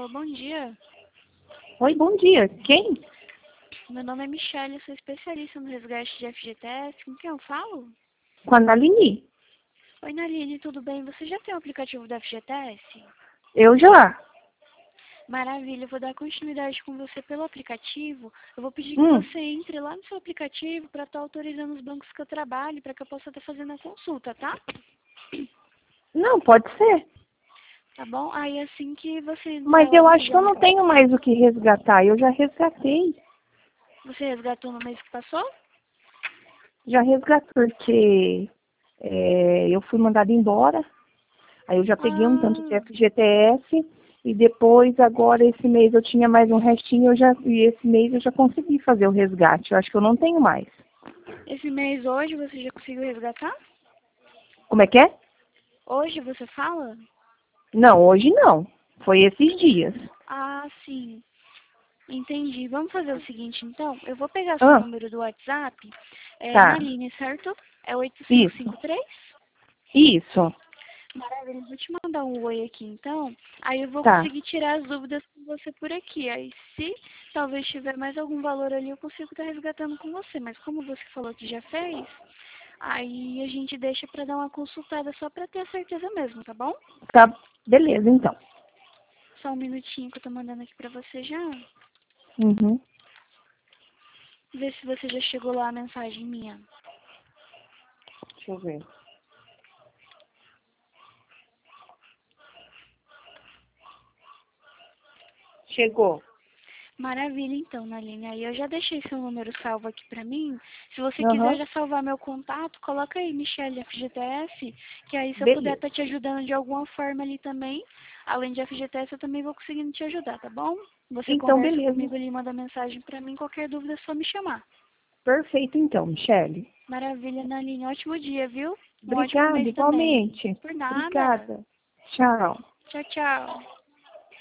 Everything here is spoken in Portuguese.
Alô, bom dia. Oi, bom dia. Quem? Meu nome é Michelle, eu sou especialista no resgate de FGTS. Com quem eu falo? Com a Naline. Oi, Naline, tudo bem? Você já tem o aplicativo da FGTS? Eu já. Maravilha, eu vou dar continuidade com você pelo aplicativo. Eu vou pedir que Hum, você entre lá no seu aplicativo para estar autorizando os bancos que eu trabalho, para que eu possa estar fazendo a consulta, tá? não, pode ser. Tá bom? Aí assim que você entrar Mas lá eu no acho que eu programa, não tenho mais o que resgatar. Eu já resgatei. você resgatou no mês que passou? Já resgatei porque eu fui mandada embora. Aí eu já peguei um tanto de Ah, FGTS. E depois, agora, esse mês eu tinha mais um restinho. E esse mês eu já consegui fazer o resgate. Eu acho que eu não tenho mais. esse mês hoje você já conseguiu resgatar? Como é que é? Hoje você fala? Não, hoje não. Foi esses dias. Ah, sim. Entendi. Vamos fazer o seguinte, então. Eu vou pegar seu Ah, número do WhatsApp, na tá. linha, certo? É Isso. 8553? Isso. Maravilha. Eu vou te mandar um oi aqui, então. Aí eu vou Tá. conseguir tirar as dúvidas com você por aqui. Aí, se talvez tiver mais algum valor ali, eu consigo estar resgatando com você. Mas como você falou que já fez, aí a gente deixa para dar uma consultada só para ter a certeza mesmo, tá bom? Tá. Beleza, então. Só um minutinho que eu tô mandando aqui para você já. Uhum. Ver se você já chegou lá a mensagem minha. Deixa eu ver. Chegou. Maravilha, então, Naline. Aí eu já deixei seu número salvo aqui pra mim. Se você quiser Aham. já salvar meu contato, coloca aí, Michelle FGTS, que aí se eu puder Beleza. estar te ajudando de alguma forma ali também, além de FGTS, eu também vou conseguindo te ajudar, tá bom? Você Então, conversa beleza. comigo ali, manda mensagem pra mim, qualquer dúvida é só me chamar. Perfeito, então, Michele. Maravilha, Naline. Ótimo dia, viu? Um ótimo Obrigada, mês também. igualmente. Por nada. Obrigada. Tchau. Tchau, tchau.